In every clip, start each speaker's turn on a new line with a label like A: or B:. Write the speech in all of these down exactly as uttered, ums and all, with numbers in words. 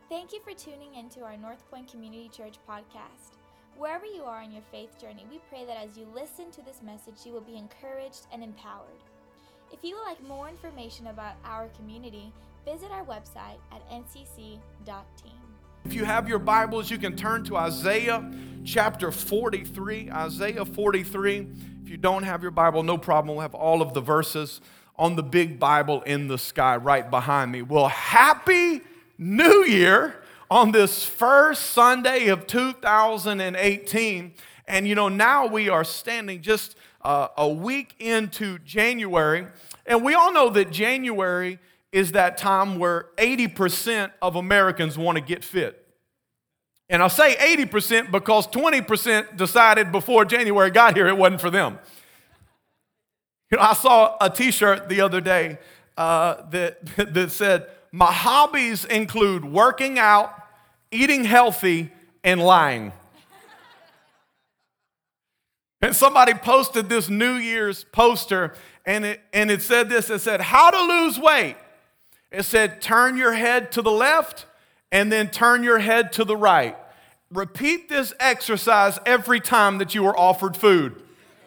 A: Thank you for tuning into our North Point Community Church podcast. Wherever you are in your faith journey, we pray that as you listen to this message, you will be encouraged and empowered. If you would like more information about our community, visit our website at n c c dot team.
B: If you have your Bibles, you can turn to Isaiah chapter forty-three. Isaiah forty-three. If you don't have your Bible, no problem. We'll have all of the verses on the big Bible in the sky right behind me. Well, happy New Year on this first Sunday of two thousand eighteen. And you know, now we are standing just uh, a week into January. And we all know that January is that time where eighty percent of Americans want to get fit. And I'll say eighty percent because twenty percent decided before January got here it wasn't for them. You know, I saw a t-shirt the other day uh, that, that said, "My hobbies include working out, eating healthy, and lying." And somebody posted this New Year's poster, and it, and it said this, it said, "How to lose weight." It said, "Turn your head to the left, and then turn your head to the right. Repeat this exercise every time that you are offered food."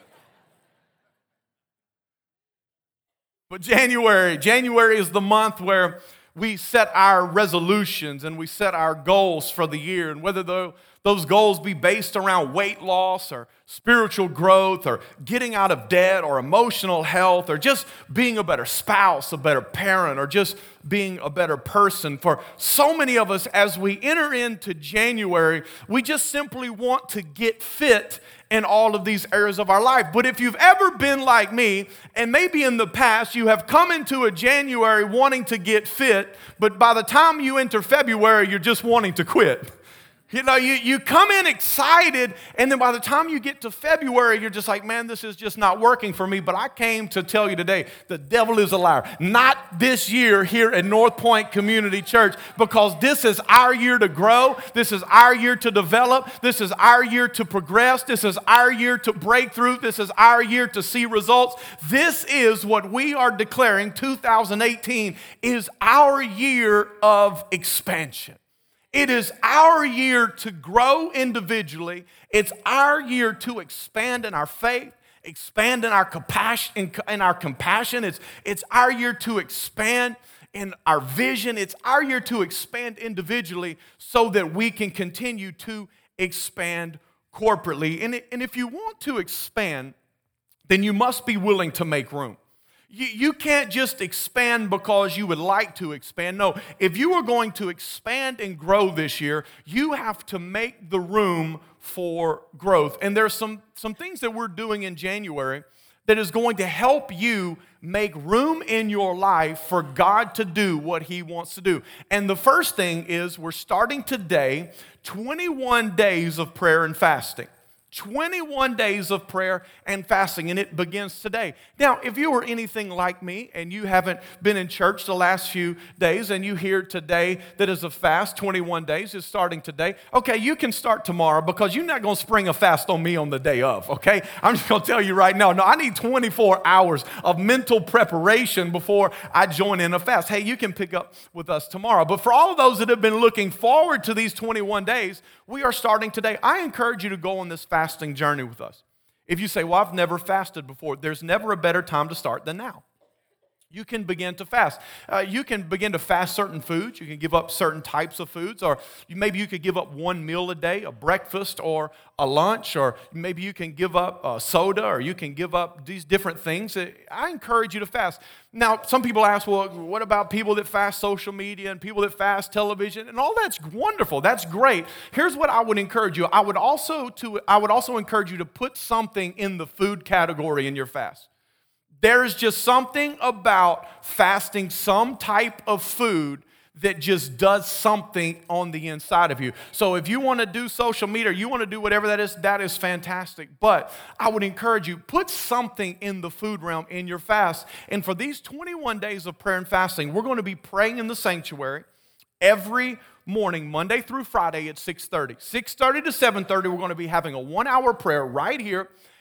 B: But January, January is the month where we set our resolutions and we set our goals for the year. And whether the, those goals be based around weight loss or spiritual growth or getting out of debt or emotional health or just being a better spouse, a better parent, or just being a better person. For so many of us, as we enter into January, we just simply want to get fit in all of these areas of our life. But if you've ever been like me, and maybe in the past you have come into a January wanting to get fit, but by the time you enter February, you're just wanting to quit. You know, you, you come in excited, and then by the time you get to February, you're just like, man, this is just not working for me. But I came to tell you today, the devil is a liar. Not this year here at North Point Community Church, because this is our year to grow. This is our year to develop. This is our year to progress. This is our year to break through. This is our year to see results. This is what we are declaring. two thousand eighteen is our year of expansion. It is our year to grow individually. It's our year to expand in our faith, expand in our compassion. In our compassion. It's, it's our year to expand in our vision. It's our year to expand individually so that we can continue to expand corporately. And, it, and if you want to expand, then you must be willing to make room. You, you can't just expand because you would like to expand. No, if you are going to expand and grow this year, you have to make the room for growth. And there's some, some things that we're doing in January that is going to help you make room in your life for God to do what He wants to do. And the first thing is we're starting today twenty-one days of prayer and fasting. twenty-one days of prayer and fasting, and it begins today. Now, if you are anything like me and you haven't been in church the last few days and you hear today that is a fast, twenty-one days is starting today, okay, you can start tomorrow because you're not going to spring a fast on me on the day of, okay? I'm just going to tell you right now, no, I need twenty-four hours of mental preparation before I join in a fast. Hey, you can pick up with us tomorrow. But for all of those that have been looking forward to these twenty-one days, we are starting today. I encourage you to go on this fast fasting journey with us. If you say, well, I've never fasted before, there's never a better time to start than now. You can begin to fast. Uh, you can begin to fast certain foods. You can give up certain types of foods, or you, maybe you could give up one meal a day, a breakfast or a lunch, or maybe you can give up uh, soda, or you can give up these different things. I encourage you to fast. Now, some people ask, well, what about people that fast social media and people that fast television? And all that's wonderful. That's great. Here's what I would encourage you. I would also to I would also encourage you to put something in the food category in your fast. There's just something about fasting some type of food that just does something on the inside of you. So if you want to do social media, or you want to do whatever that is, that is fantastic. But I would encourage you, put something in the food realm in your fast. And for these twenty-one days of prayer and fasting, we're going to be praying in the sanctuary every morning, Monday through Friday at six thirty. six thirty to seven thirty, we're going to be having a one-hour prayer right here.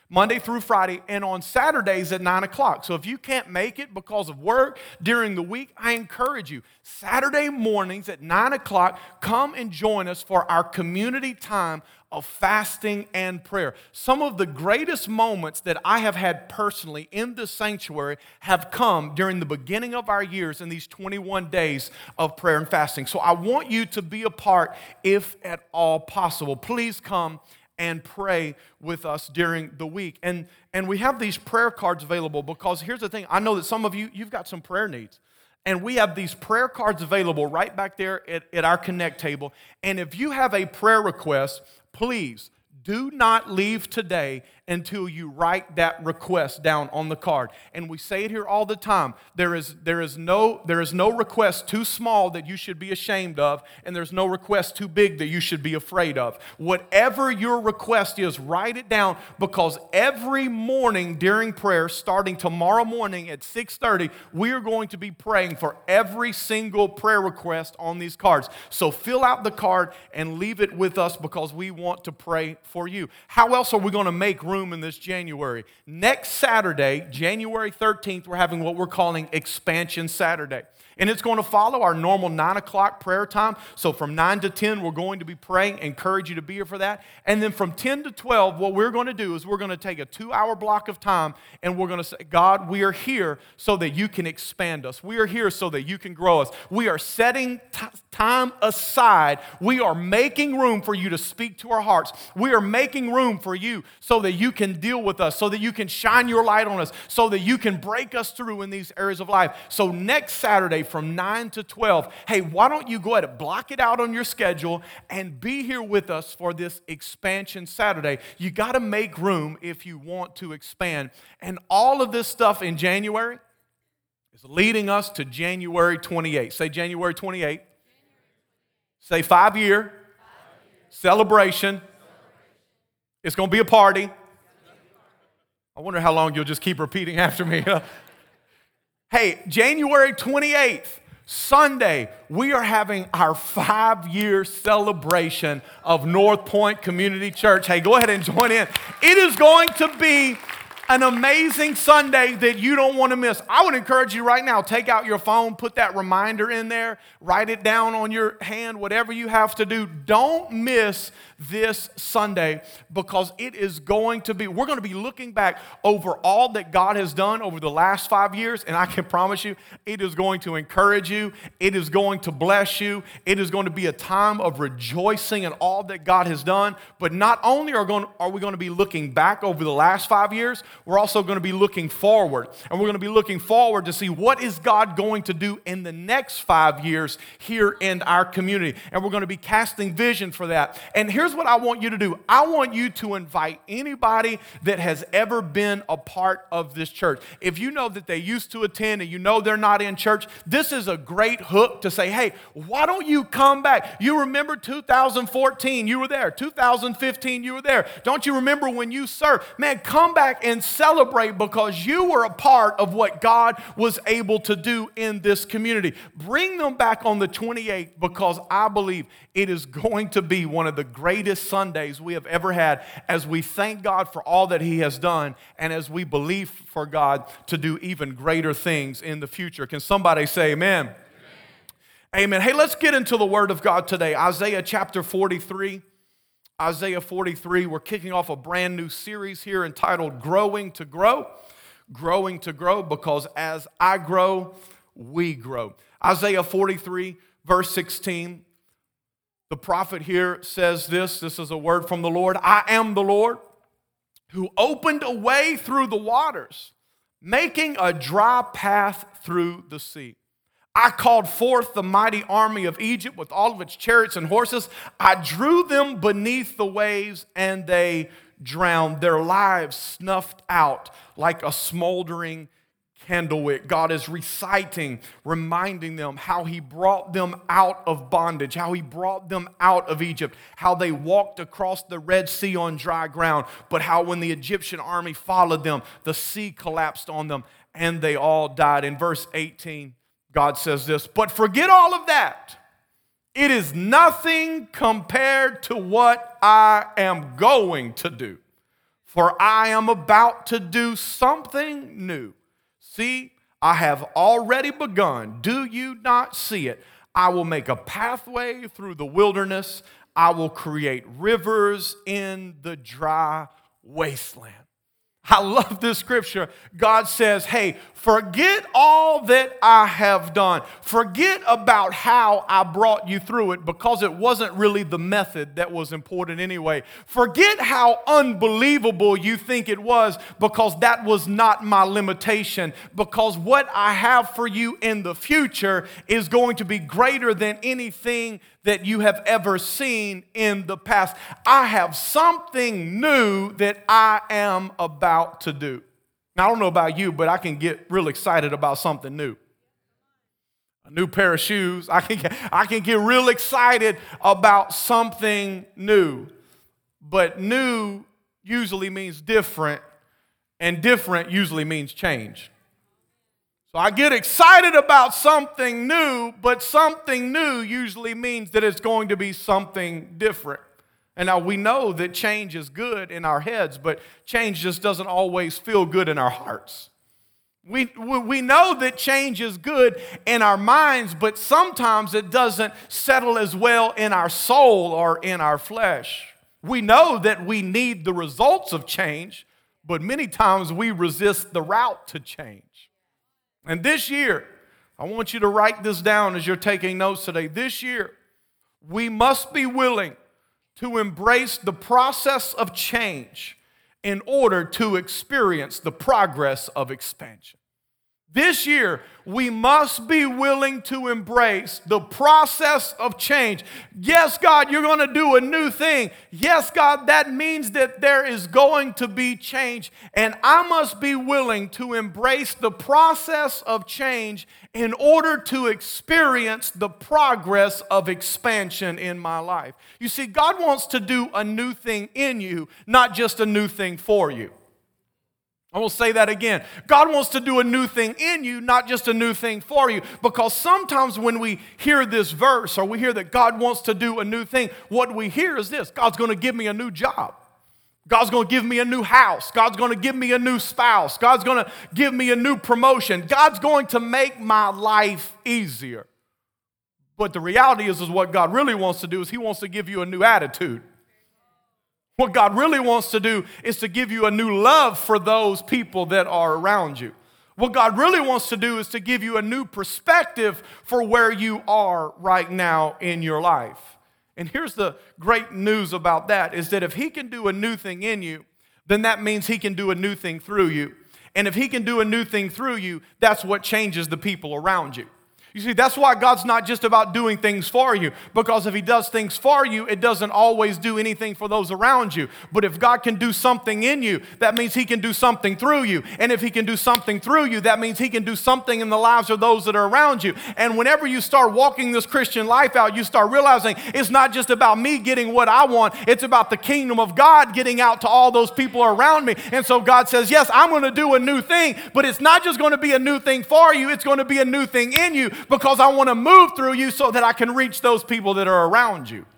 B: Monday through Friday, and on Saturdays at nine o'clock. So if you can't make it because of work during the week, I encourage you, Saturday mornings at nine o'clock, come and join us for our community time of fasting and prayer. Some of the greatest moments that I have had personally in this sanctuary have come during the beginning of our years in these twenty-one days of prayer and fasting. So I want you to be a part if at all possible. Please come and pray with us during the week. And, and we have these prayer cards available because here's the thing. I know that some of you, you've got some prayer needs. And we have these prayer cards available right back there at, at our Connect table. And if you have a prayer request, please do not leave today until you write that request down on the card. And we say it here all the time. There is, there is no, there is no request too small that you should be ashamed of, and there's no request too big that you should be afraid of. Whatever your request is, write it down, because every morning during prayer, starting tomorrow morning at six thirty, we are going to be praying for every single prayer request on these cards. So fill out the card and leave it with us because we want to pray for you. How else are we going to make room in this January? Next Saturday, January thirteenth, we're having what we're calling Expansion Saturday. And it's going to follow our normal nine o'clock prayer time. So from nine to ten, we're going to be praying. Encourage you to be here for that. And then from ten to twelve, what we're going to do is we're going to take a two-hour block of time and we're going to say, God, we are here so that you can expand us. We are here so that you can grow us. We are setting t- time aside. We are making room for you to speak to our hearts. We are making room for you so that you can deal with us, so that you can shine your light on us, so that you can break us through in these areas of life. So next Saturday, from nine to twelve, hey, why don't you go ahead and block it out on your schedule and be here with us for this Expansion Saturday. You got to make room if you want to expand. And all of this stuff in January is leading us to January twenty-eighth. Say January twenty-eighth. Say five-year celebration. It's going to be a party. I wonder how long you'll just keep repeating after me. Hey, January twenty-eighth, Sunday, we are having our five-year celebration of North Point Community Church. Hey, go ahead and join in. It is going to be an amazing Sunday that you don't want to miss. I would encourage you right now, take out your phone, put that reminder in there, write it down on your hand, whatever you have to do. Don't miss this Sunday because it is going to be, we're going to be looking back over all that God has done over the last five years, and I can promise you, it is going to encourage you. It is going to bless you. It is going to be a time of rejoicing in all that God has done. But not only are, going, are we going to be looking back over the last five years, we're also going to be looking forward. And we're going to be looking forward to see what is God going to do in the next five years here in our community. And we're going to be casting vision for that. And here's what I want you to do. I want you to invite anybody that has ever been a part of this church. If you know that they used to attend and you know they're not in church, this is a great hook to say, hey, why don't you come back? You remember two thousand fourteen, you were there. two thousand fifteen, you were there. Don't you remember when you served? Man, come back and celebrate because you were a part of what God was able to do in this community. Bring them back on the twenty-eighth because I believe it is going to be one of the greatest Sundays we have ever had as we thank God for all that He has done and as we believe for God to do even greater things in the future. Can somebody say amen? Amen. Amen. Hey, let's get into the Word of God today. Isaiah chapter forty-three. Isaiah forty-three, we're kicking off a brand new series here entitled Growing to Grow. Growing to Grow, because as I grow, we grow. Isaiah forty-three, verse sixteen, the prophet here says this, this is a word from the Lord. I am the Lord who opened a way through the waters, making a dry path through the sea. I called forth the mighty army of Egypt with all of its chariots and horses. I drew them beneath the waves and they drowned. Their lives snuffed out like a smoldering candle wick. God is reciting, reminding them how He brought them out of bondage, how He brought them out of Egypt, how they walked across the Red Sea on dry ground, but how when the Egyptian army followed them, the sea collapsed on them and they all died. In verse eighteen, God says this, but forget all of that. It is nothing compared to what I am going to do. For I am about to do something new. See, I have already begun. Do you not see it? I will make a pathway through the wilderness. I will create rivers in the dry wasteland. I love this scripture. God says, hey, forget all that I have done. Forget about how I brought you through it, because it wasn't really the method that was important anyway. Forget how unbelievable you think it was, because that was not my limitation. Because what I have for you in the future is going to be greater than anything that you have ever seen in the past. I have something new that I am about to do. Now, I don't know about you, but I can get real excited about something new. A new pair of shoes. I can get, I can get real excited about something new. But new usually means different, and different usually means change. So I get excited about something new, but something new usually means that it's going to be something different. And now we know that change is good in our heads, but change just doesn't always feel good in our hearts. We, we know that change is good in our minds, but sometimes it doesn't settle as well in our soul or in our flesh. We know that we need the results of change, but many times we resist the route to change. And this year, I want you to write this down as you're taking notes today. This year, we must be willing to embrace the process of change in order to experience the progress of expansion. This year, we must be willing to embrace the process of change. Yes, God, you're going to do a new thing. Yes, God, that means that there is going to be change. And I must be willing to embrace the process of change in order to experience the progress of expansion in my life. You see, God wants to do a new thing in you, not just a new thing for you. I will say that again. God wants to do a new thing in you, not just a new thing for you. Because sometimes when we hear this verse, or we hear that God wants to do a new thing, what we hear is this: God's going to give me a new job. God's going to give me a new house. God's going to give me a new spouse. God's going to give me a new promotion. God's going to make my life easier. But the reality is, is what God really wants to do is He wants to give you a new attitude. What God really wants to do is to give you a new love for those people that are around you. What God really wants to do is to give you a new perspective for where you are right now in your life. And here's the great news about that, is that if He can do a new thing in you, then that means He can do a new thing through you. And if He can do a new thing through you, that's what changes the people around you. You see, that's why God's not just about doing things for you, because if He does things for you, it doesn't always do anything for those around you. But if God can do something in you, that means He can do something through you. And if He can do something through you, that means He can do something in the lives of those that are around you. And whenever you start walking this Christian life out, you start realizing it's not just about me getting what I want, it's about the kingdom of God getting out to all those people around me. And so God says, yes, I'm going to do a new thing, but it's not just going to be a new thing for you, it's going to be a new thing in you, because I want to move through you so that I can reach those people that are around you.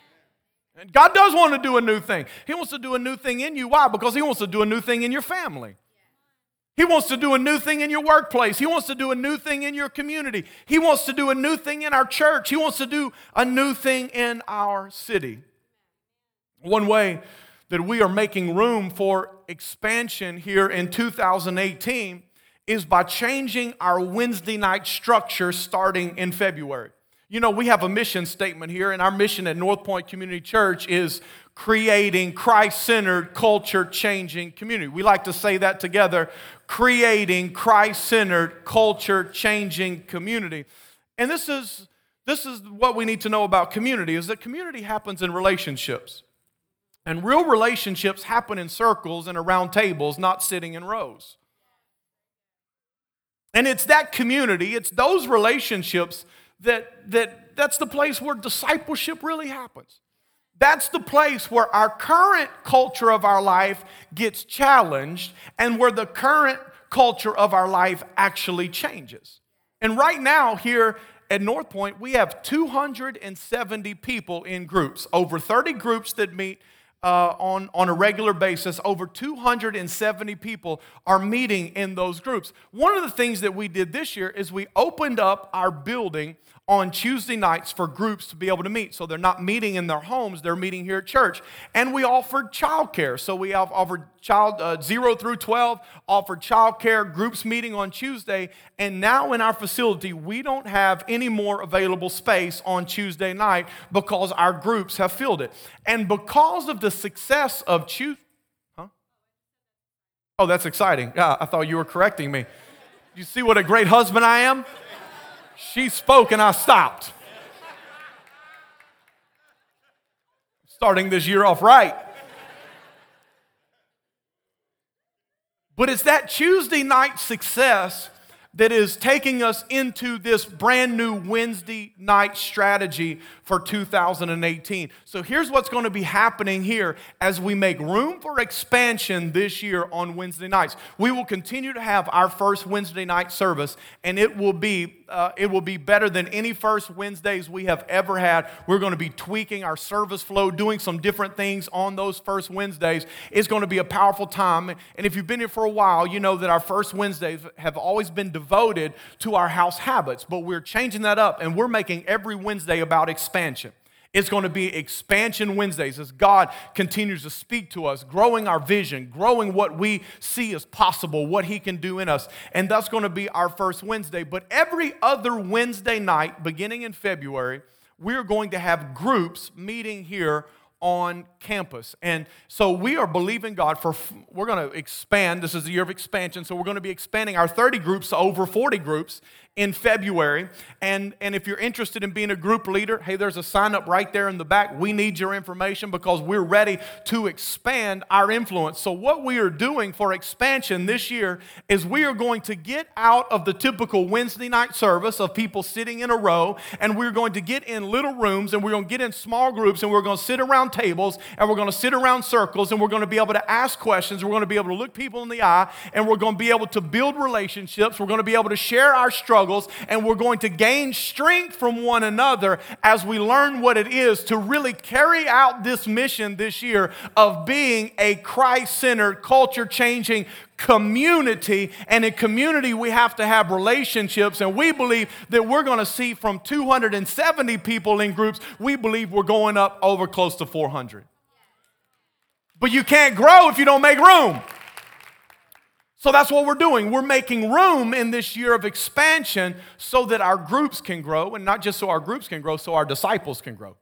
B: And God does want to do a new thing. He wants to do a new thing in you. Why? Because He wants to do a new thing in your family. He wants to do a new thing in your workplace. He wants to do a new thing in your community. He wants to do a new thing in our church. He wants to do a new thing in our city. One way that we are making room for expansion here in two thousand eighteen is by changing our Wednesday night structure starting in February. You know, we have a mission statement here, and our mission at North Point Community Church is creating Christ-centered, culture-changing community. We like to say that together, creating Christ-centered, culture-changing community. And this is, this is what we need to know about community, is that community happens in relationships. And real relationships happen in circles and around tables, not sitting in rows. And it's that community, it's those relationships that, that that's the place where discipleship really happens. That's the place where our current culture of our life gets challenged and where the current culture of our life actually changes. And right now here at North Point, we have two hundred seventy people in groups, over thirty groups that meet uh, on, on a regular basis. Over two hundred seventy people are meeting in those groups. One of the things that we did this year is we opened up our building on Tuesday nights for groups to be able to meet. So they're not meeting in their homes, they're meeting here at church. And we offered childcare. So we have offered child uh, zero through twelve, offered childcare groups meeting on Tuesday. And now in our facility, we don't have any more available space on Tuesday night because our groups have filled it. And because of the success of Tuesday, huh? Oh, that's exciting. Yeah, I thought you were correcting me. You see what a great husband I am? She spoke and I stopped. Starting this year off right. But it's that Tuesday night success that is taking us into this brand new Wednesday night strategy for two thousand eighteen. So here's what's going to be happening here as we make room for expansion this year on Wednesday nights. We will continue to have our first Wednesday night service, and it will be uh, it will be better than any first Wednesdays we have ever had. We're going to be tweaking our service flow, doing some different things on those first Wednesdays. It's going to be a powerful time. And if you've been here for a while, you know that our first Wednesdays have always been devoted to our house habits, but we're changing that up, and we're making every Wednesday about expansion. It's going to be expansion Wednesdays as God continues to speak to us, growing our vision, growing what we see as possible, what He can do in us. And that's going to be our first Wednesday. But every other Wednesday night, beginning in February, we're going to have groups meeting here on campus. And so we are believing God for, we're going to expand. This is the year of expansion. So we're going to be expanding our thirty groups to over forty groups in February. And, and if you're interested in being a group leader, hey, there's a sign up right there in the back. We need your information because we're ready to expand our influence. So what we are doing for expansion this year is we are going to get out of the typical Wednesday night service of people sitting in a row, and we're going to get in little rooms, and we're going to get in small groups, and we're going to sit around tables, and we're going to sit around circles, and we're going to be able to ask questions. We're going to be able to look people in the eye, and we're going to be able to build relationships. We're going to be able to share our struggles, and we're going to gain strength from one another as we learn what it is to really carry out this mission this year of being a Christ-centered, culture-changing community. And in community, we have to have relationships, and we believe that we're going to see from two hundred seventy people in groups, we believe we're going up over close to four hundred. But you can't grow if you don't make room. So that's what we're doing. We're making room in this year of expansion so that our groups can grow, and not just so our groups can grow, so our disciples can grow.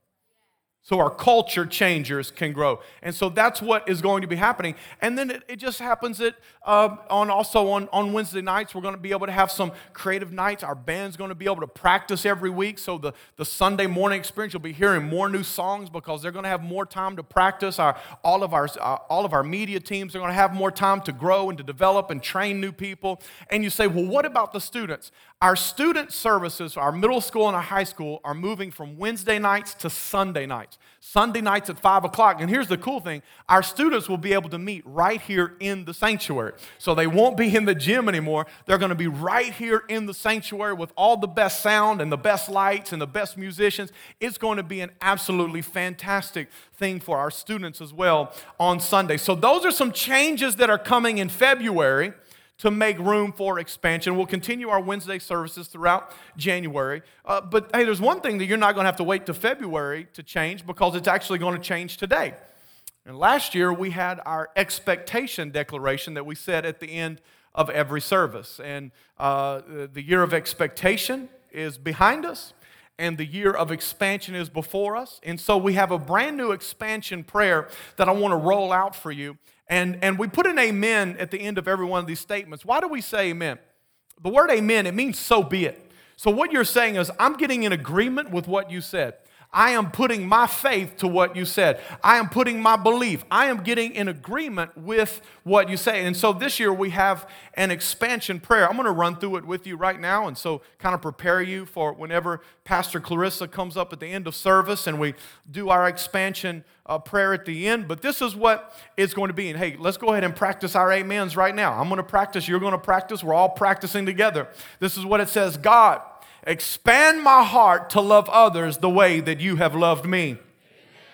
B: So our culture changers can grow. And so that's what is going to be happening. And then it, it just happens that uh, on also on, on Wednesday nights, we're going to be able to have some creative nights. Our band's going to be able to practice every week. So the, the Sunday morning experience, you'll be hearing more new songs because they're going to have more time to practice. Our, all, of our, uh, all of our media teams are going to have more time to grow and to develop and train new people. And you say, well, what about the students? Our student services, our middle school and our high school, are moving from Wednesday nights to Sunday nights. Sunday nights at five o'clock. And here's the cool thing. Our students will be able to meet right here in the sanctuary. So they won't be in the gym anymore. They're going to be right here in the sanctuary with all the best sound and the best lights and the best musicians. It's going to be an absolutely fantastic thing for our students as well on Sunday. So those are some changes that are coming in February to make room for expansion. We'll continue our Wednesday services throughout January. Uh, but hey, there's one thing that you're not going to have to wait to February to change, because it's actually going to change today. And last year, we had our expectation declaration that we said at the end of every service. And uh, the year of expectation is behind us, and the year of expansion is before us. And so we have a brand new expansion prayer that I want to roll out for you. And, and we put an amen at the end of every one of these statements. Why do we say amen? The word amen, it means so be it. So what you're saying is, I'm getting in agreement with what you said. I am putting my faith to what you said. I am putting my belief. I am getting in agreement with what you say. And so this year we have an expansion prayer. I'm going to run through it with you right now, and so kind of prepare you for whenever Pastor Clarissa comes up at the end of service and we do our expansion uh, prayer at the end. But this is what it's going to be. And hey, let's go ahead and practice our amens right now. I'm going to practice. You're going to practice. We're all practicing together. This is what it says. God, expand my heart to love others the way that you have loved me. Amen.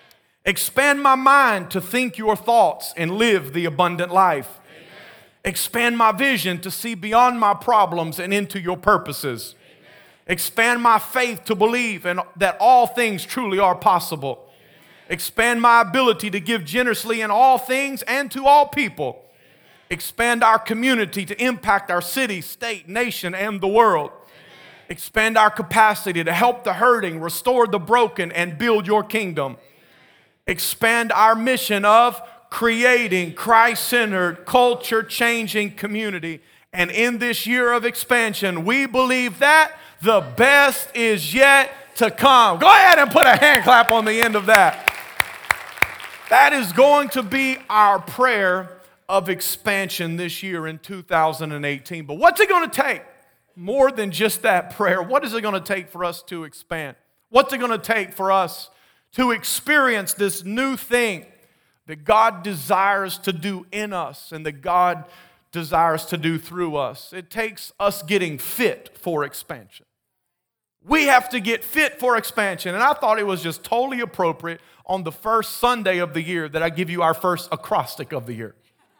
B: Expand my mind to think your thoughts and live the abundant life. Amen. Expand my vision to see beyond my problems and into your purposes. Amen. Expand my faith to believe and that all things truly are possible. Amen. Expand my ability to give generously in all things and to all people. Amen. Expand our community to impact our city, state, nation, and the world. Amen. Expand our capacity to help the hurting, restore the broken, and build your kingdom. Expand our mission of creating Christ-centered, culture-changing community. And in this year of expansion, we believe that the best is yet to come. Go ahead and put a hand clap on the end of that. That is going to be our prayer of expansion this year in two thousand eighteen. But what's it going to take? More than just that prayer. What is it going to take for us to expand? What's it going to take for us to experience this new thing that God desires to do in us and that God desires to do through us? It takes us getting fit for expansion. We have to get fit for expansion. And I thought it was just totally appropriate on the first Sunday of the year that I give you our first acrostic of the year.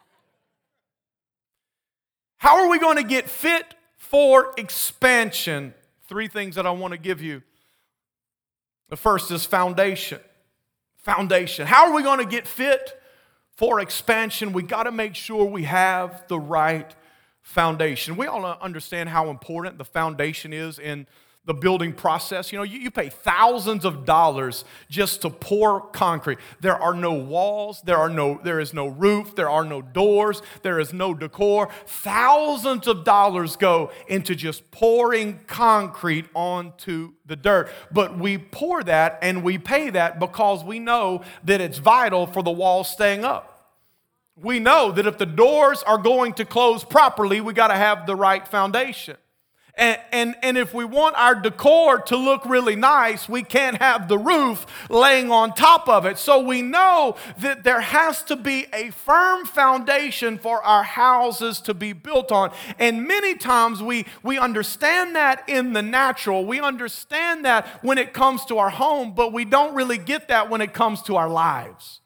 B: How are we going to get fit for expansion? Three things that I want to give you. The first is foundation. Foundation. How are we going to get fit for expansion? We got to make sure we have the right foundation. We all understand how important the foundation is in the building process. You know, you, you pay thousands of dollars just to pour concrete. There are no walls, there are no, there is no roof, there are no doors, there is no decor. Thousands of dollars go into just pouring concrete onto the dirt. But we pour that and we pay that because we know that it's vital for the walls staying up. We know that if the doors are going to close properly, we got to have the right foundation. And, and, and if we want our decor to look really nice, we can't have the roof laying on top of it. So we know that there has to be a firm foundation for our houses to be built on. And many times we, we understand that in the natural. We understand that when it comes to our home, but we don't really get that when it comes to our lives.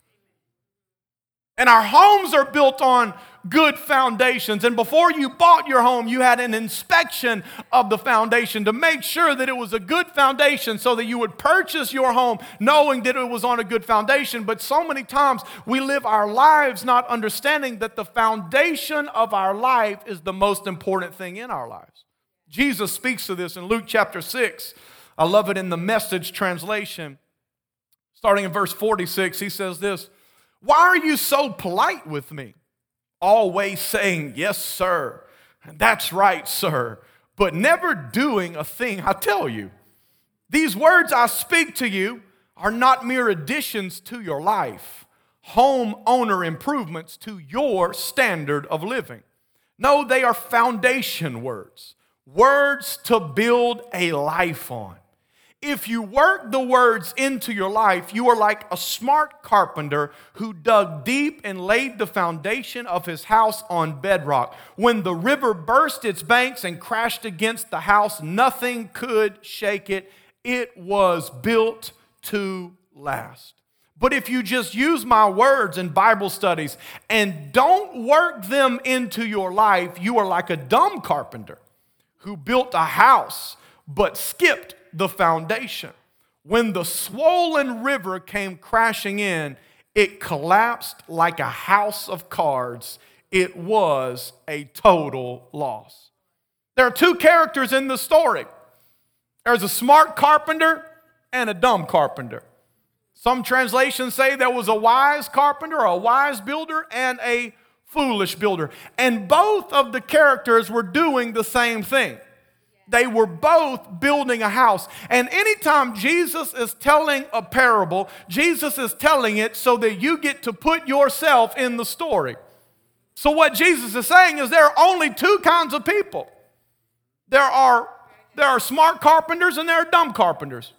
B: And our homes are built on good foundations. And before you bought your home, you had an inspection of the foundation to make sure that it was a good foundation so that you would purchase your home knowing that it was on a good foundation. But so many times we live our lives not understanding that the foundation of our life is the most important thing in our lives. Jesus speaks to this in Luke chapter six. I love it in the Message translation. Starting in verse forty-six, he says this, "Why are you so polite with me? Always saying, 'Yes, sir,' and 'That's right, sir,' but never doing a thing I tell you. These words I speak to you are not mere additions to your life, homeowner improvements to your standard of living. No, they are foundation words, words to build a life on. If you work the words into your life, you are like a smart carpenter who dug deep and laid the foundation of his house on bedrock. When the river burst its banks and crashed against the house, nothing could shake it. It was built to last. But if you just use my words in Bible studies and don't work them into your life, you are like a dumb carpenter who built a house but skipped the foundation. When the swollen river came crashing in, it collapsed like a house of cards. It was a total loss." There are two characters in the story. There's a smart carpenter and a dumb carpenter. Some translations say there was a wise carpenter, a wise builder, and a foolish builder. And both of the characters were doing the same thing. They were both building a house. And anytime Jesus is telling a parable, Jesus is telling it so that you get to put yourself in the story. So what Jesus is saying is there are only two kinds of people. There are, there are smart carpenters and there are dumb carpenters.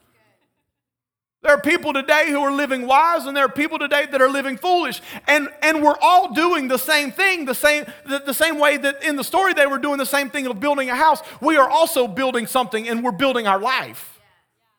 B: There are people today who are living wise, and there are people today that are living foolish. And, and we're all doing the same thing, the same, the, the same way that in the story they were doing the same thing of building a house. We are also building something, and we're building our life.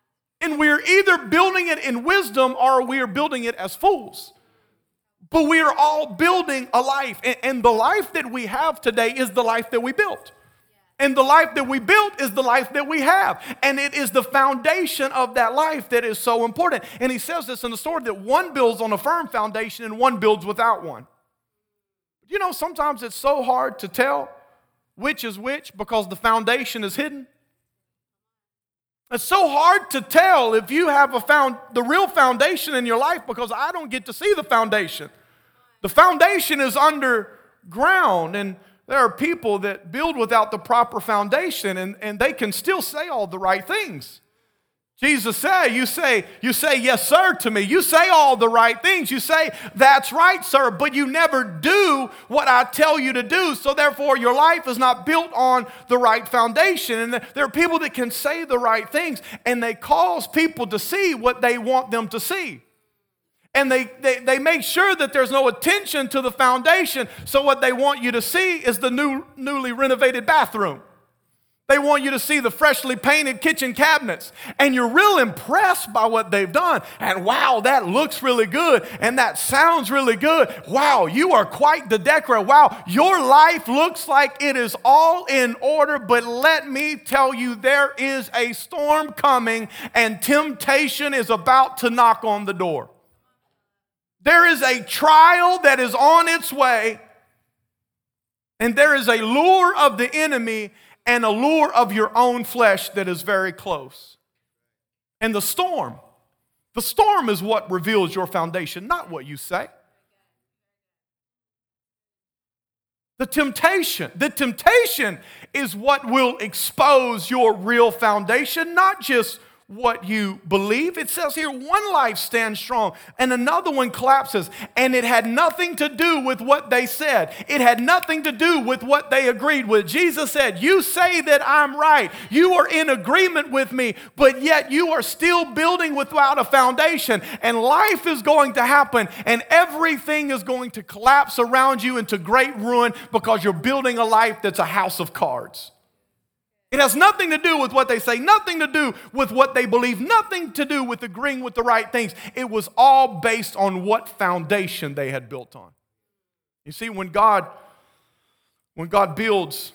B: And we're either building it in wisdom or we are building it as fools. But we are all building a life. And the life that we have today is the life that we built. And the life that we built is the life that we have. And it is the foundation of that life that is so important. And he says this in the story that one builds on a firm foundation and one builds without one. You know, sometimes it's so hard to tell which is which because the foundation is hidden. It's so hard to tell if you have a found the real foundation in your life because I don't get to see the foundation. The foundation is underground, and there are people that build without the proper foundation, and, and they can still say all the right things. Jesus said, you say, you say, yes, sir, to me. You say all the right things. You say, that's right, sir, but you never do what I tell you to do. So therefore, your life is not built on the right foundation. And there are people that can say the right things, and they cause people to see what they want them to see. And they, they, they make sure that there's no attention to the foundation. So what they want you to see is the new, newly renovated bathroom. They want you to see the freshly painted kitchen cabinets. And you're real impressed by what they've done. And wow, that looks really good. And that sounds really good. Wow, you are quite the decorator. Wow, your life looks like it is all in order. But let me tell you, there is a storm coming and temptation is about to knock on the door. There is a trial that is on its way. And there is a lure of the enemy and a lure of your own flesh that is very close. And the storm, the storm is what reveals your foundation, not what you say. The temptation, the temptation is what will expose your real foundation, not just what you believe. It says here, one life stands strong and another one collapses. And it had nothing to do with what they said. It had nothing to do with what they agreed with. Jesus said, you say that I'm right. You are in agreement with me, but yet you are still building without a foundation. And life is going to happen and everything is going to collapse around you into great ruin because you're building a life that's a house of cards. It has nothing to do with what they say, nothing to do with what they believe, nothing to do with agreeing with the right things. It was all based on what foundation they had built on. You see, when God, when God builds,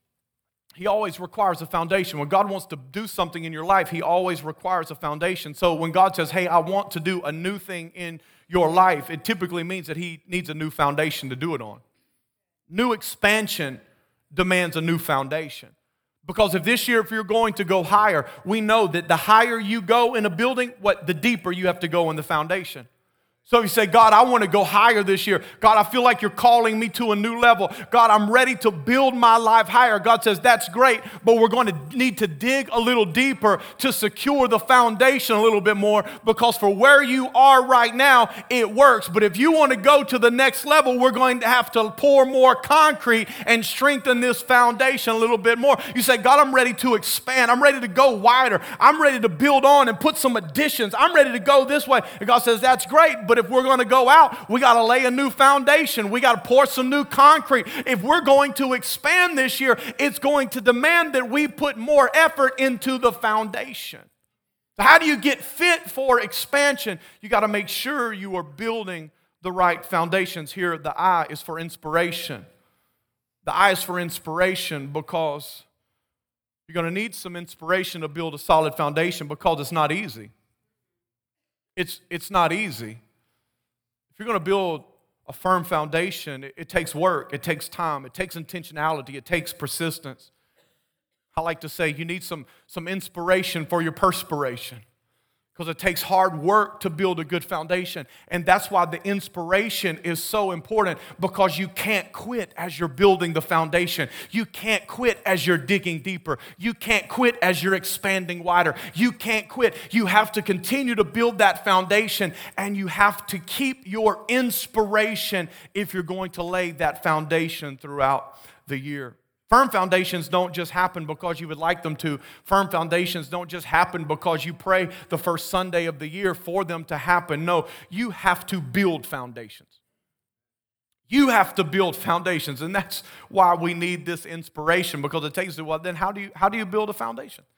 B: He always requires a foundation. When God wants to do something in your life, He always requires a foundation. So when God says, hey, I want to do a new thing in your life, it typically means that He needs a new foundation to do it on. New expansion demands a new foundation. Because if this year, if you're going to go higher, we know that the higher you go in a building, what the deeper you have to go in the foundation. So you say, God, I want to go higher this year. God, I feel like you're calling me to a new level. God, I'm ready to build my life higher. God says, that's great, but we're going to need to dig a little deeper to secure the foundation a little bit more, because for where you are right now, it works. But if you want to go to the next level, we're going to have to pour more concrete and strengthen this foundation a little bit more. You say, God, I'm ready to expand. I'm ready to go wider. I'm ready to build on and put some additions. I'm ready to go this way. And God says, that's great, but if we're going to go out, we got to lay a new foundation. We got to pour some new concrete. If we're going to expand this year, it's going to demand that we put more effort into the foundation. So how do you get fit for expansion? You got to make sure you are building the right foundations. Here, the I is for inspiration. The I is for inspiration because you're going to need some inspiration to build a solid foundation, because it's not easy. It's, it's not easy. If you're going to build a firm foundation, it, it takes work, it takes time, it takes intentionality, it takes persistence. I like to say you need some, some inspiration for your perspiration, because it takes hard work to build a good foundation. And that's why the inspiration is so important, because you can't quit as you're building the foundation. You can't quit as you're digging deeper. You can't quit as you're expanding wider. You can't quit. You have to continue to build that foundation, and you have to keep your inspiration if you're going to lay that foundation throughout the year. Firm foundations don't just happen because you would like them to. Firm foundations don't just happen because you pray the first Sunday of the year for them to happen. No, you have to build foundations. You have to build foundations, and that's why we need this inspiration, because it takes you, well, then how do you, how do you build a foundation?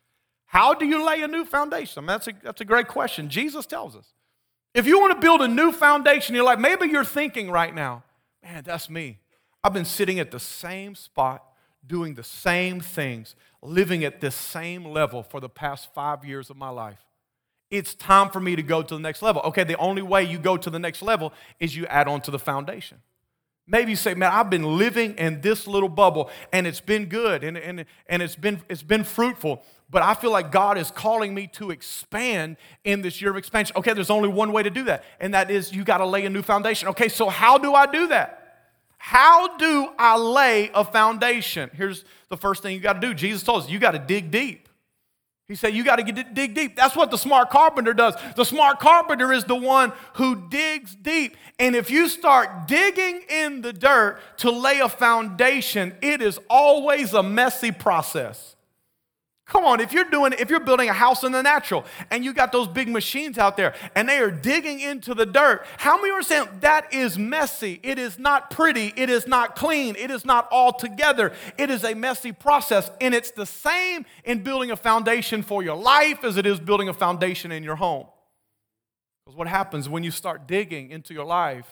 B: How do you lay a new foundation? I mean, that's a, that's a great question. Jesus tells us. If you want to build a new foundation in your life, maybe you're thinking right now, man, that's me. I've been sitting at the same spot, doing the same things, living at this same level for the past five years of my life. It's time for me to go to the next level. Okay, the only way you go to the next level is you add on to the foundation. Maybe you say, man, I've been living in this little bubble, and it's been good, and, and, and it's been, it's been fruitful, but I feel like God is calling me to expand in this year of expansion. Okay, there's only one way to do that, and that is you got to lay a new foundation. Okay, so how do I do that? How do I lay a foundation? Here's the first thing you got to do. Jesus told us, you got to dig deep. He said, you got to get dig deep. That's what the smart carpenter does. The smart carpenter is the one who digs deep. And if you start digging in the dirt to lay a foundation, it is always a messy process. Come on, if you're doing, if you're building a house in the natural and you got those big machines out there and they are digging into the dirt, how many understand that is messy? It is not pretty. It is not clean. It is not all together. It is a messy process, and it's the same in building a foundation for your life as it is building a foundation in your home. Because what happens when you start digging into your life,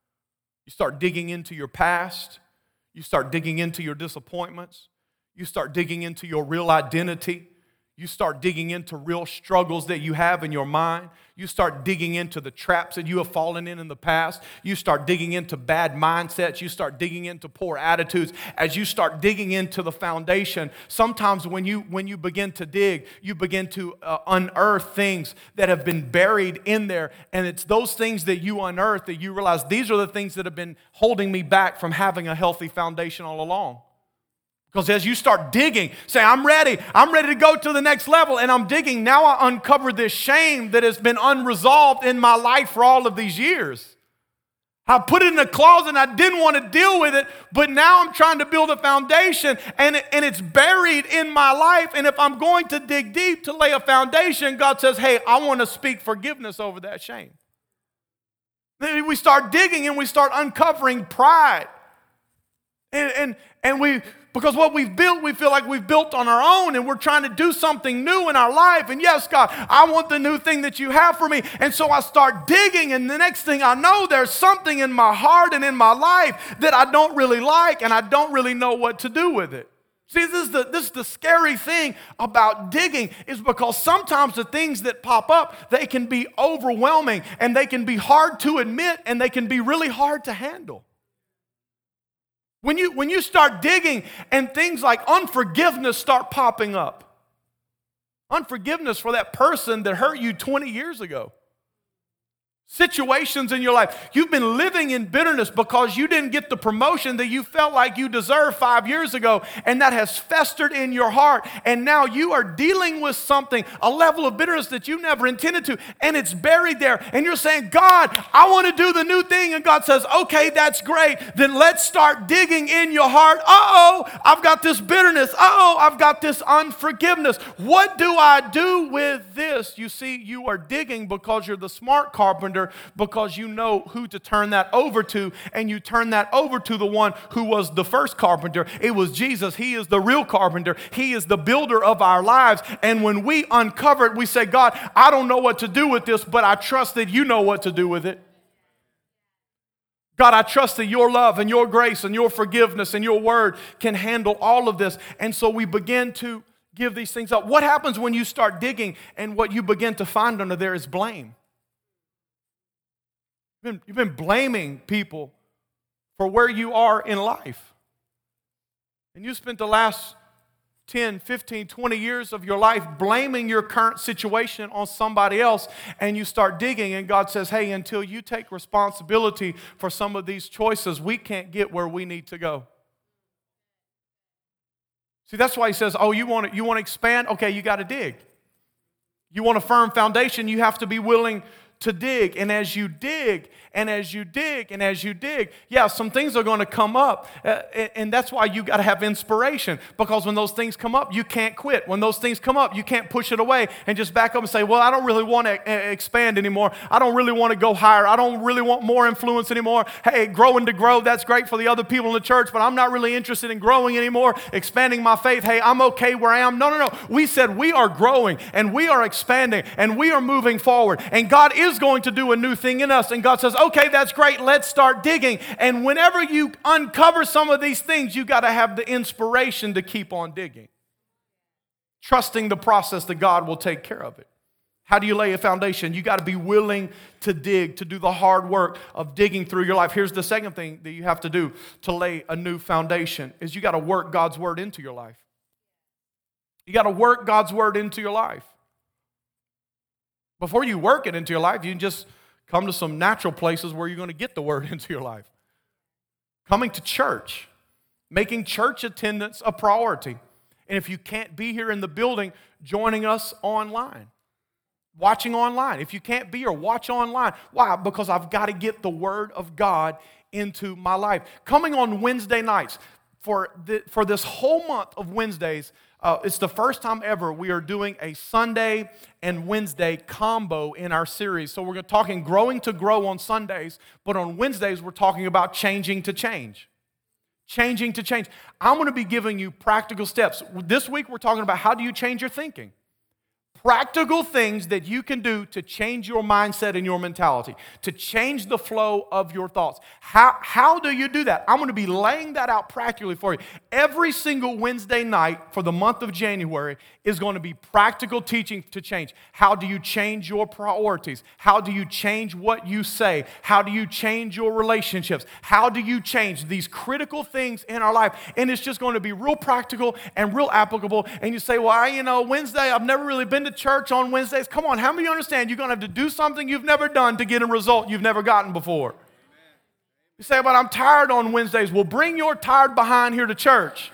B: you start digging into your past, you start digging into your disappointments, you start digging into your real identity. You start digging into real struggles that you have in your mind. You start digging into the traps that you have fallen in in the past. You start digging into bad mindsets. You start digging into poor attitudes. As you start digging into the foundation, sometimes when you, when you begin to dig, you begin to uh, unearth things that have been buried in there. And it's those things that you unearth that you realize these are the things that have been holding me back from having a healthy foundation all along. Because as you start digging, say, I'm ready. I'm ready to go to the next level. And I'm digging. Now I uncover this shame that has been unresolved in my life for all of these years. I put it in a closet and I didn't want to deal with it. But now I'm trying to build a foundation. And, it, and it's buried in my life. And if I'm going to dig deep to lay a foundation, God says, hey, I want to speak forgiveness over that shame. Then we start digging and we start uncovering pride. And, and, and we... Because what we've built, we feel like we've built on our own, and we're trying to do something new in our life. And yes, God, I want the new thing that you have for me. And so I start digging, and the next thing I know, there's something in my heart and in my life that I don't really like, and I don't really know what to do with it. See, this is the, this is the scary thing about digging, is because sometimes the things that pop up, they can be overwhelming, and they can be hard to admit, and they can be really hard to handle. When you, when you start digging and things like unforgiveness start popping up. Unforgiveness for that person that hurt you twenty years ago. Situations in your life. You've been living in bitterness because you didn't get the promotion that you felt like you deserved five years ago, and that has festered in your heart, and now you are dealing with something, a level of bitterness that you never intended to, and it's buried there, and you're saying, God, I want to do the new thing, and God says, okay, that's great, then let's start digging in your heart. Uh-oh, I've got this bitterness. Uh-oh, I've got this unforgiveness. What do I do with this? You see, you are digging because you're the smart carpenter, because you know who to turn that over to, and you turn that over to the one who was the first carpenter. It was Jesus. He is the real carpenter. He is the builder of our lives. And when we uncover it, we say, God, I don't know what to do with this, but I trust that you know what to do with it. God, I trust that your love and your grace and your forgiveness and your word can handle all of this. And so we begin to give these things up. What happens when you start digging and what you begin to find under there is blame? You've been, you've been blaming people for where you are in life. And you spent the last ten, fifteen, twenty years of your life blaming your current situation on somebody else, and you start digging, and God says, hey, until you take responsibility for some of these choices, we can't get where we need to go. See, that's why he says, oh, you want to, you want to expand? Okay, you got to dig. You want a firm foundation, you have to be willing to dig. And as you dig, and as you dig, and as you dig, yeah, some things are going to come up. Uh, and that's why you got to have inspiration. Because when those things come up, you can't quit. When those things come up, you can't push it away and just back up and say, well, I don't really want to expand anymore. I don't really want to go higher. I don't really want more influence anymore. Hey, growing to grow, that's great for the other people in the church, but I'm not really interested in growing anymore, expanding my faith. Hey, I'm okay where I am. No, no, no. We said we are growing, and we are expanding, and we are moving forward. And God is going to do a new thing in us. And God says, okay, that's great. Let's start digging. And whenever you uncover some of these things, you got to have the inspiration to keep on digging, trusting the process that God will take care of it. How do you lay a foundation? You got to be willing to dig, to do the hard work of digging through your life. Here's the second thing that you have to do to lay a new foundation is you got to work God's word into your life. You got to work God's word into your life. Before you work it into your life, you can just come to some natural places where you're going to get the word into your life. Coming to church, making church attendance a priority. And if you can't be here in the building, joining us online. Watching online. If you can't be here, watch online. Why? Because I've got to get the Word of God into my life. Coming on Wednesday nights, for, the, for this whole month of Wednesdays, uh, it's the first time ever we are doing a Sunday and Wednesday combo in our series. So we're talking growing to grow on Sundays, but on Wednesdays we're talking about changing to change. Changing to change. I'm going to be giving you practical steps. This week we're talking about how do you change your thinking. Practical things that you can do to change your mindset and your mentality, to change the flow of your thoughts. How, how do you do that? I'm going to be laying that out practically for you. Every single Wednesday night for the month of January is going to be practical teaching to change. How do you change your priorities? How do you change what you say? How do you change your relationships? How do you change these critical things in our life? And it's just going to be real practical and real applicable. And you say, well, I, you know, Wednesday, I've never really been to church on Wednesdays. Come on, how many of you understand you're going to have to do something you've never done to get a result you've never gotten before? Amen. You say, but I'm tired on Wednesdays. Well, bring your tired behind here to church.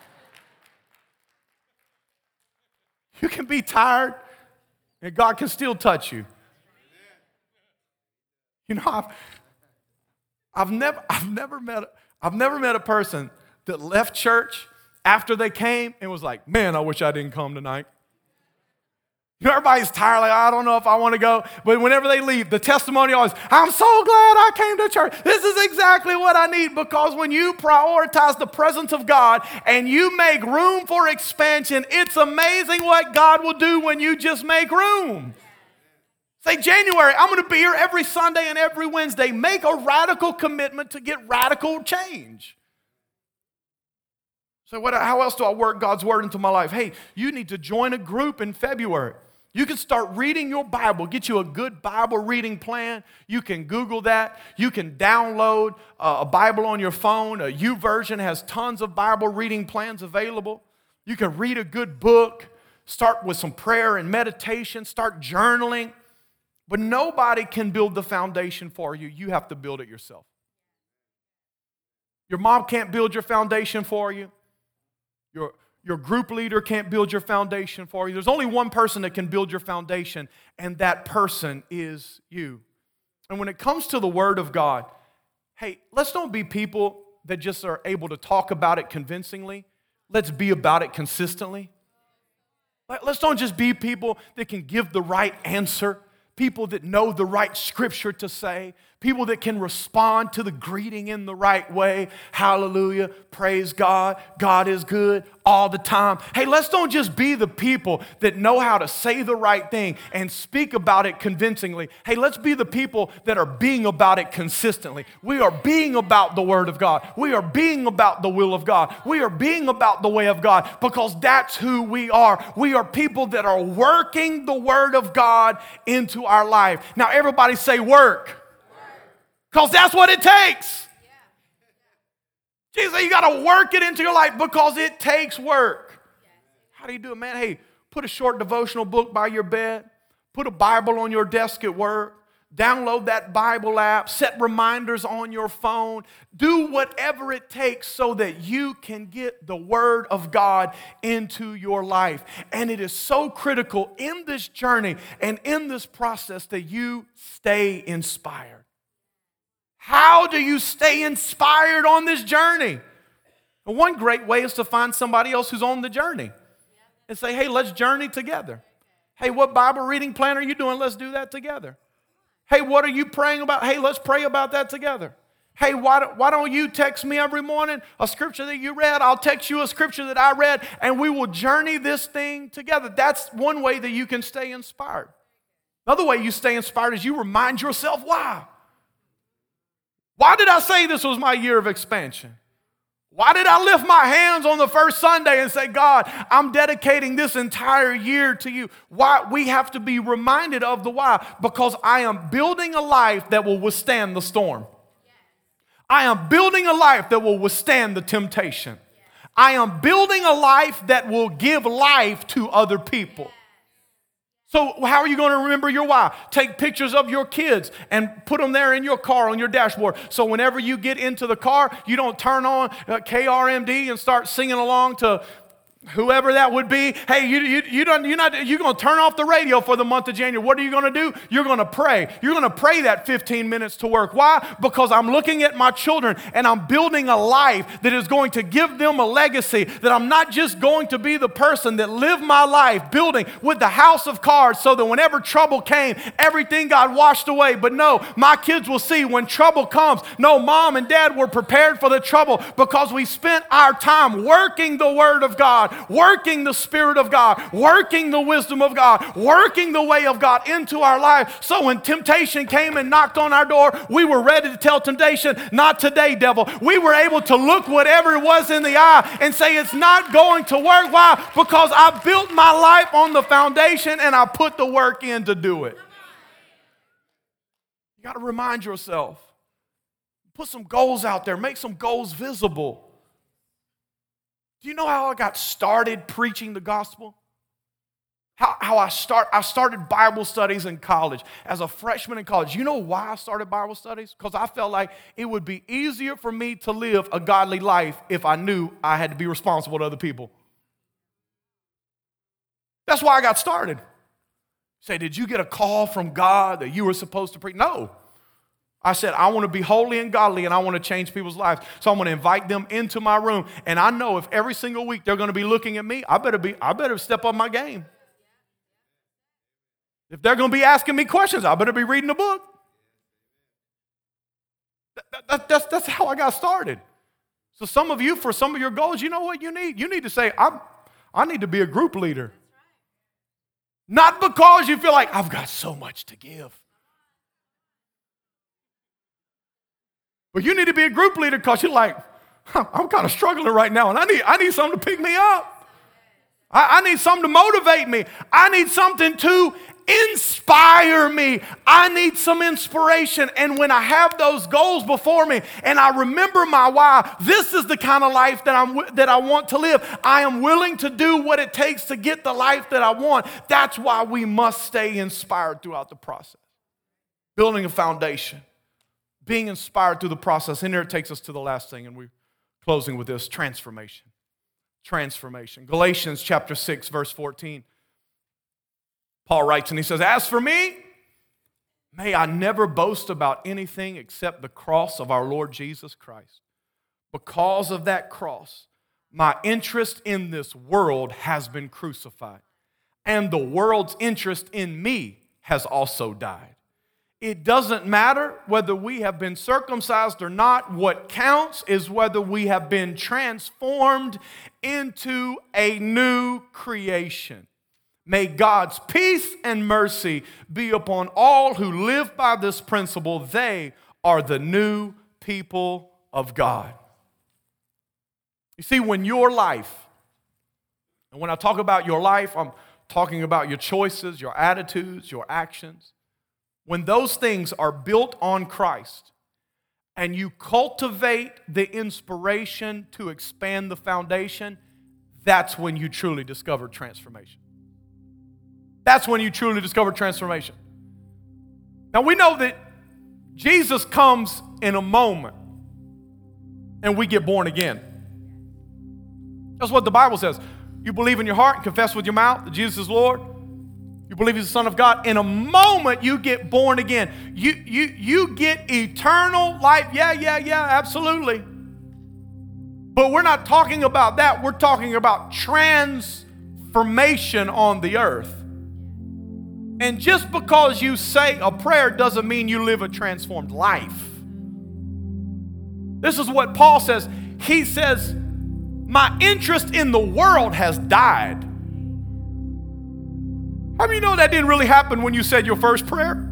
B: You can be tired, and God can still touch you. You know, I've, I've never, I've never met, I've never met a person that left church after they came and was like, man, I wish I didn't come tonight. You know, everybody's tired, like, I don't know if I want to go. But whenever they leave, the testimony always, I'm so glad I came to church. This is exactly what I need, because when you prioritize the presence of God and you make room for expansion, it's amazing what God will do when you just make room. Say, January, I'm going to be here every Sunday and every Wednesday. Make a radical commitment to get radical change. So what, how else do I work God's word into my life? Hey, you need to join a group in February. You can start reading your Bible. Get you a good Bible reading plan. You can Google that. You can download uh, a Bible on your phone. A YouVersion has tons of Bible reading plans available. You can read a good book. Start with some prayer and meditation. Start journaling. But nobody can build the foundation for you. You have to build it yourself. Your mom can't build your foundation for you. Your, your group leader can't build your foundation for you. There's only one person that can build your foundation, and that person is you. And when it comes to the Word of God, hey, let's don't be people that just are able to talk about it convincingly. Let's be about it consistently. Let's don't just be people that can give the right answer, people that know the right scripture to say, people that can respond to the greeting in the right way. Hallelujah, praise God, God is good all the time. Hey, let's don't just be the people that know how to say the right thing and speak about it convincingly. Hey, let's be the people that are being about it consistently. We are being about the Word of God. We are being about the will of God. We are being about the way of God, because that's who we are. We are people that are working the Word of God into our life. Now, everybody say work. Because that's what it takes. Jesus, you got to work it into your life because it takes work. How do you do it, man? Hey, put a short devotional book by your bed. Put a Bible on your desk at work. download that Bible app, set reminders on your phone, do whatever it takes so that you can get the Word of God into your life. And it is so critical in this journey and in this process that you stay inspired. How do you stay inspired on this journey? Well, one great way is to find somebody else who's on the journey and say, hey, let's journey together. Hey, what Bible reading plan are you doing? Let's do that together. Hey, what are you praying about? Hey, let's pray about that together. Hey, why don't, why don't you text me every morning a scripture that you read? I'll text you a scripture that I read, and we will journey this thing together. That's one way that you can stay inspired. Another way you stay inspired is you remind yourself why. Why did I say this was my year of expansion? Why did I lift my hands on the first Sunday and say, God, I'm dedicating this entire year to you? Why? We have to be reminded of the why. Because I am building a life that will withstand the storm. I am building a life that will withstand the temptation. I am building a life that will give life to other people. So how are you going to remember your why? Take pictures of your kids and put them there in your car on your dashboard. So whenever you get into the car, you don't turn on uh, K R M D and start singing along to whoever that would be. Hey, you, you, you don't, you're not, you're going to turn off the radio for the month of January. What are you going to do? You're going to pray. You're going to pray that fifteen minutes to work. Why? Because I'm looking at my children and I'm building a life that is going to give them a legacy, that I'm not just going to be the person that lived my life building with the house of cards so that whenever trouble came, everything got washed away. But no, my kids will see when trouble comes, no, mom and dad were prepared for the trouble because we spent our time working the Word of God, working the Spirit of God, working the wisdom of God, working the way of God into our life. So when temptation came and knocked on our door, we were ready to tell temptation, not today, devil. We were able to look whatever it was in the eye and say, it's not going to work. Why? Because I built my life on the foundation and I put the work in to do it. You got to remind yourself. Put some goals out there. Make some goals visible. Do you know how I got started preaching the gospel? How, how I start I started Bible studies in college as a freshman in college. You know why I started Bible studies? Because I felt like it would be easier for me to live a godly life if I knew I had to be responsible to other people. That's why I got started. Say, did you get a call from God that you were supposed to preach? No. I said, I want to be holy and godly and I want to change people's lives. So I'm going to invite them into my room. And I know if every single week they're going to be looking at me, I better be, I better step up my game. If they're going to be asking me questions, I better be reading a book. That, that, that's, that's how I got started. So some of you, for some of your goals, you know what you need? You need to say, I'm, I need to be a group leader. Not because you feel like I've got so much to give. But you need to be a group leader because you're like, huh, I'm kind of struggling right now, and I need, I need something to pick me up. I, I need something to motivate me. I need something to inspire me. I need some inspiration. And when I have those goals before me and I remember my why, this is the kind of life that, I'm, that I want to live. I am willing to do what it takes to get the life that I want. That's why we must stay inspired throughout the process. Building a foundation. Being inspired through the process. And here it takes us to the last thing, and we're closing with this, transformation. Transformation. Galatians chapter six, verse fourteen. Paul writes and he says, as for me, may I never boast about anything except the cross of our Lord Jesus Christ. Because of that cross, my interest in this world has been crucified, and the world's interest in me has also died. It doesn't matter whether we have been circumcised or not. What counts is whether we have been transformed into a new creation. May God's peace and mercy be upon all who live by this principle. They are the new people of God. You see, when your life, and when I talk about your life, I'm talking about your choices, your attitudes, your actions. When those things are built on Christ and you cultivate the inspiration to expand the foundation, that's when you truly discover transformation. That's when you truly discover transformation. Now we know that Jesus comes in a moment and we get born again. That's what the Bible says. You believe in your heart and confess with your mouth that Jesus is Lord. You believe He's the Son of God. In a moment, you get born again. You, you, you get eternal life. Yeah, yeah, yeah, absolutely. But we're not talking about that. We're talking about transformation on the earth. And just because you say a prayer doesn't mean you live a transformed life. This is what Paul says. He says, my interest in the world has died. How many know that didn't really happen when you said your first prayer?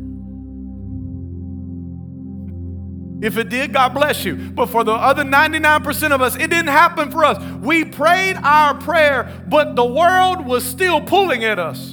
B: If it did, God bless you. But for the other ninety-nine percent of us, it didn't happen for us. We prayed our prayer, but the world was still pulling at us.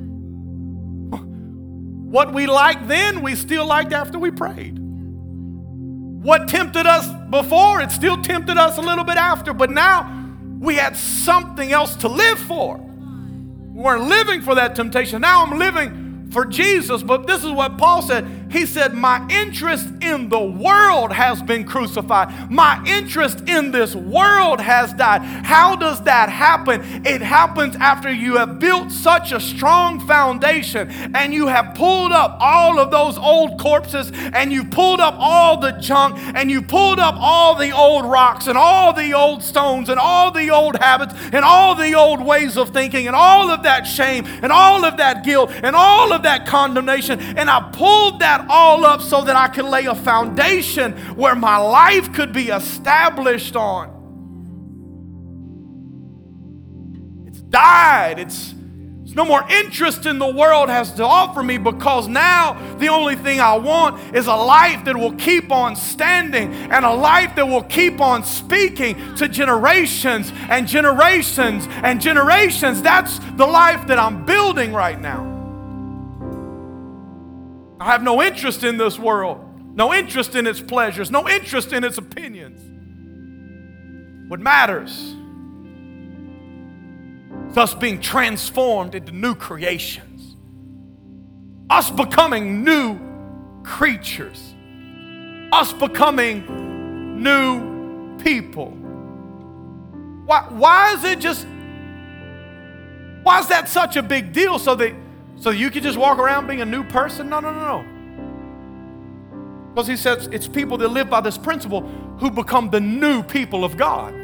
B: What we liked then, we still liked after we prayed. What tempted us before, it still tempted us a little bit after. But now we had something else to live for. We weren't living for that temptation. Now I'm living for Jesus. But this is what Paul said. He said, my interest in the world has been crucified. My interest in this world has died. How does that happen? It happens after you have built such a strong foundation and you have pulled up all of those old corpses and you pulled up all the junk and you pulled up all the old rocks and all the old stones and all the old habits and all the old ways of thinking and all of that shame and all of that guilt and all of that condemnation. And I pulled that all up so that I could lay a foundation where my life could be established on. It's died. It's, it's no more interest in the world has to offer me, because now the only thing I want is a life that will keep on standing and a life that will keep on speaking to generations and generations and generations. That's the life that I'm building right now. I have no interest in this world, no interest in its pleasures, no interest in its opinions. What matters is us being transformed into new creations, us becoming new creatures, us becoming new people. Why, why is it just, why is that such a big deal? So that So you can just walk around being a new person? No, no, no, no. Because he says it's people that live by this principle who become the new people of God.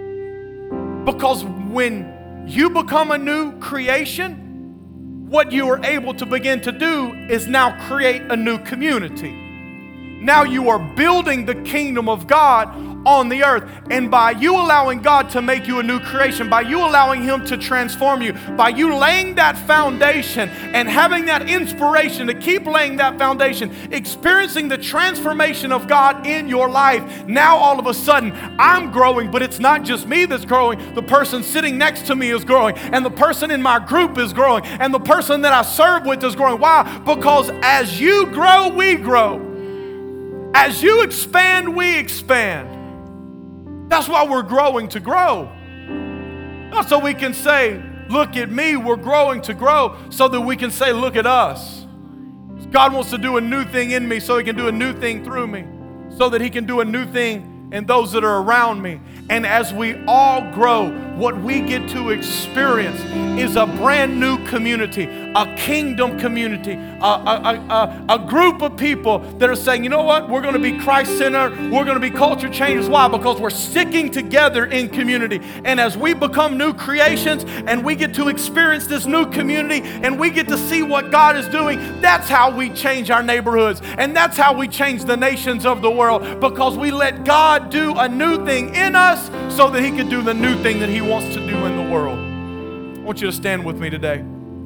B: Because when you become a new creation, what you are able to begin to do is now create a new community. Now you are building the kingdom of God on the earth. And by you allowing God to make you a new creation, by you allowing Him to transform you, by you laying that foundation and having that inspiration to keep laying that foundation, experiencing the transformation of God in your life, now all of a sudden I'm growing, but it's not just me that's growing. The person sitting next to me is growing, and the person in my group is growing, and the person that I serve with is growing. Why? Because as you grow, we grow. As you expand, we expand. That's why we're growing to grow. Not so we can say, look at me, we're growing to grow, so that we can say, look at us. God wants to do a new thing in me so He can do a new thing through me, so that He can do a new thing in those that are around me. And as we all grow, what we get to experience is a brand new community, a kingdom community, a, a, a, a group of people that are saying, you know what, we're going to be Christ-centered, we're going to be culture changers. Why? Because we're sticking together in community. And as we become new creations and we get to experience this new community and we get to see what God is doing, that's how we change our neighborhoods. And that's how we change the nations of the world, because we let God do a new thing in us so that He can do the new thing that He wants to do in the world. I want you to stand with me today.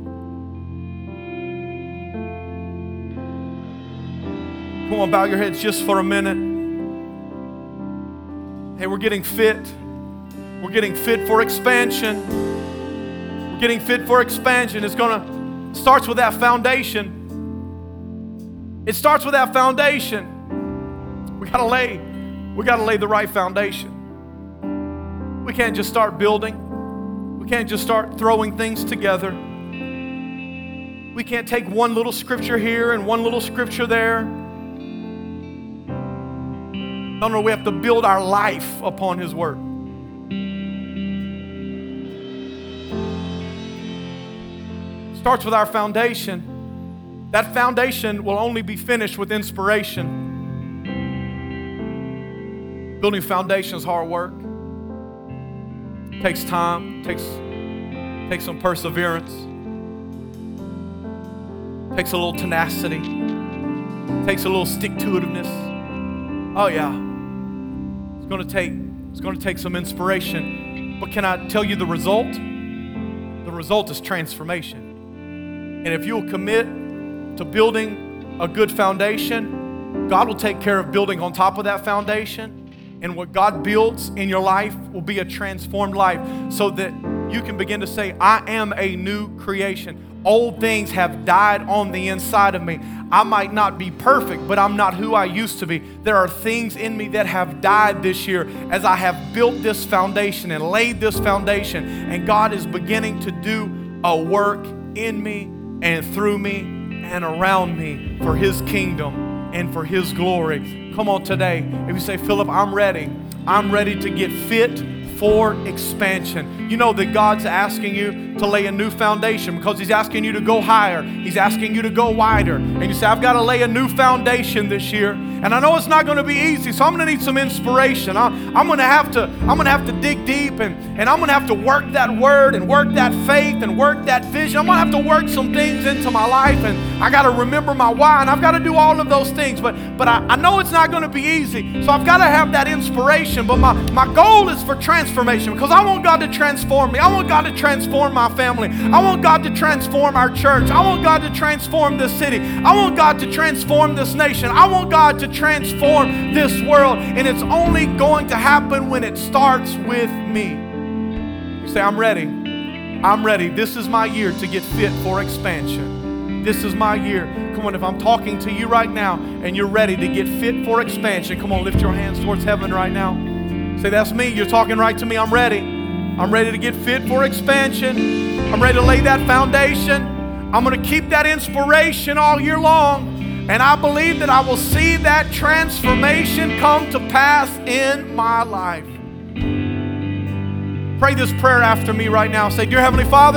B: Come on, bow your heads just for a minute. Hey, we're getting fit. We're getting fit for expansion. We're getting fit for expansion. It's gonna, it starts with that foundation. It starts with that foundation. We gotta lay, we gotta lay the right foundation. We can't just start building. We can't just start throwing things together. We can't take one little scripture here and one little scripture there. No, no, we have to build our life upon His Word. Starts with our foundation. That foundation will only be finished with inspiration. Building foundation is hard work. It takes time, takes, takes some perseverance. Takes a little tenacity. Takes a little stick-to-itiveness. Oh yeah. It's going to take it's going to take some inspiration. But can I tell you the result? The result is transformation. And if you'll commit to building a good foundation, God will take care of building on top of that foundation. And what God builds in your life will be a transformed life, so that you can begin to say, I am a new creation. Old things have died on the inside of me. I might not be perfect, but I'm not who I used to be. There are things in me that have died this year as I have built this foundation and laid this foundation. And God is beginning to do a work in me and through me and around me for His kingdom and for His glory. Come on today. If you say, Philip, I'm ready. I'm ready to get fit for expansion. You know that God's asking you to lay a new foundation because He's asking you to go higher. He's asking you to go wider. And you say, I've got to lay a new foundation this year. And I know it's not going to be easy, so I'm going to need some inspiration. I, I'm going to have to, I'm going to have to dig deep, and, and I'm going to have to work that word and work that faith and work that vision. I'm going to have to work some things into my life, and I got to remember my why, and I've got to do all of those things. But, but I, I know it's not going to be easy, so I've got to have that inspiration. But my, my goal is for transformation, because I want God to transform me. I want God to transform my family. I want God to transform our church. I want God to transform this city. I want God to transform this nation. I want God to transform this world. And it's only going to happen when it starts with me. You say, I'm ready. I'm ready. This is my year to get fit for expansion. This is my year. Come on, if I'm talking to you right now and you're ready to get fit for expansion, come on, lift your hands towards heaven right now. Say, that's me. You're talking right to me. I'm ready. I'm ready to get fit for expansion. I'm ready to lay that foundation. I'm going to keep that inspiration all year long. And I believe that I will see that transformation come to pass in my life. Pray this prayer after me right now. Say, Dear Heavenly Father,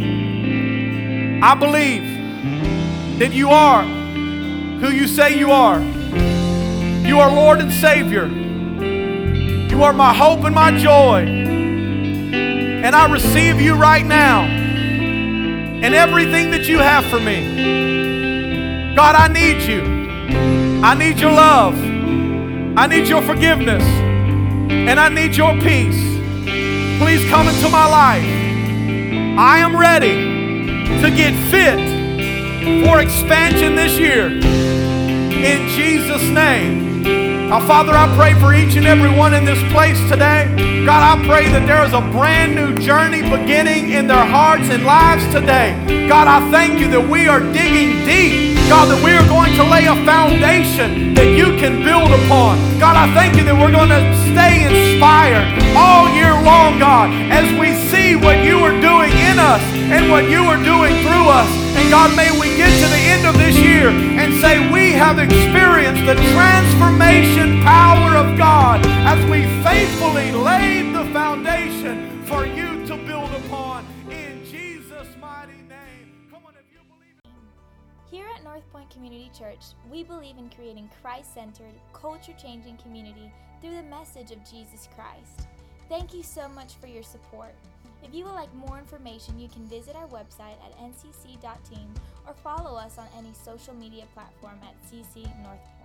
B: I believe that you are who you say you are. You are Lord and Savior. You are my hope and my joy. And I receive you right now and everything that you have for me. God, I need you. I need your love. I need your forgiveness. And I need your peace. Please come into my life. I am ready to get fit for expansion this year. In Jesus' name. Now, Father, I pray for each and every one in this place today. God, I pray that there is a brand new journey beginning in their hearts and lives today. God, I thank you that we are digging deep. God, that we are going to lay a foundation that you can build upon. God, I thank you that we're going to stay inspired all year long, God, as we see what you are doing in us and what you are doing through us. And God, may we get to the end of this year and say we have experienced the transformation power of God as we faithfully laid the foundation for you to build upon. In Jesus' mighty name. Come on, if you believe it.
A: Here at North Point Community Church, we believe in creating Christ-centered, culture-changing community through the message of Jesus Christ. Thank you so much for your support. If you would like more information, you can visit our website at n c c dot team or follow us on any social media platform at C C North Point.